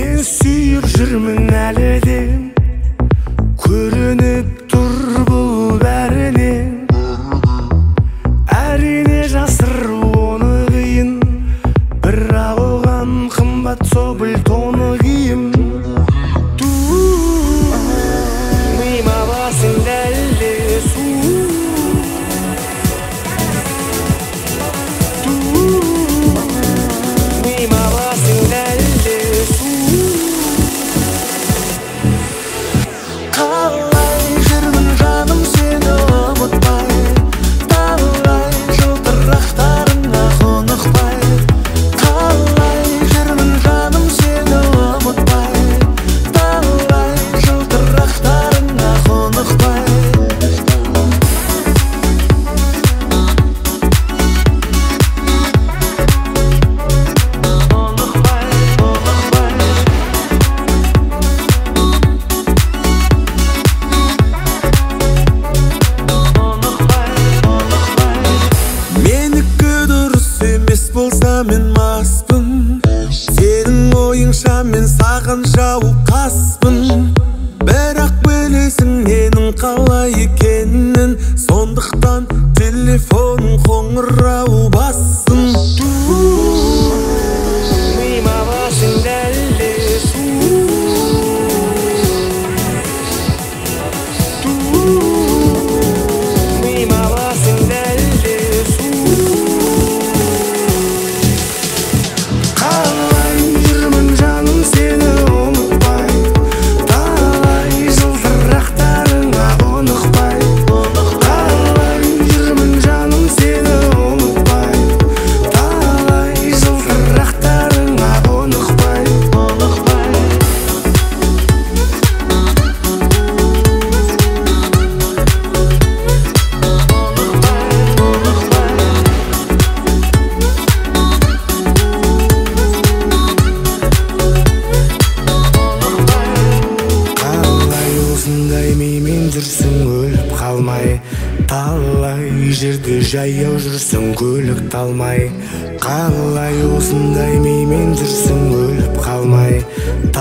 Сен сүйіп жүрмін әлі де, көрініп тұр бұл бәрінен. Әрине жасыру оны қиын, бірақ оған қымбат собыл тоны киім. Миыма басың дәлде су, миыма басың дәлде су. Қалай жүрмін жаным сені ұмытпай, талай жылтырақтарыңа қонықпай. Қалай жүрмін жаным сені ұмытпай, талай жылтырақтарыңа қонықпай. Болса мен маспын, сенің ойыңша мен саған жауқаспын. Бірақ білесің менің қалай екенін, сондықтан телефон қоңырау бассын. Миыма басың дәлде су, миыма басың дәлде су. Қалай жүрмін жаным сені ұмытпай, талай жылтырақтарыңа қонықпай. Қалай жүрмін жаным сені ұмытпай, талай жылтырақтарыңа қонықпай. Осындай мимен жүрсің өліп қалмай, талай жерде жаяу жүрсің көлік талмай. Қалай осындай мимен жүрсің өліп қалмай,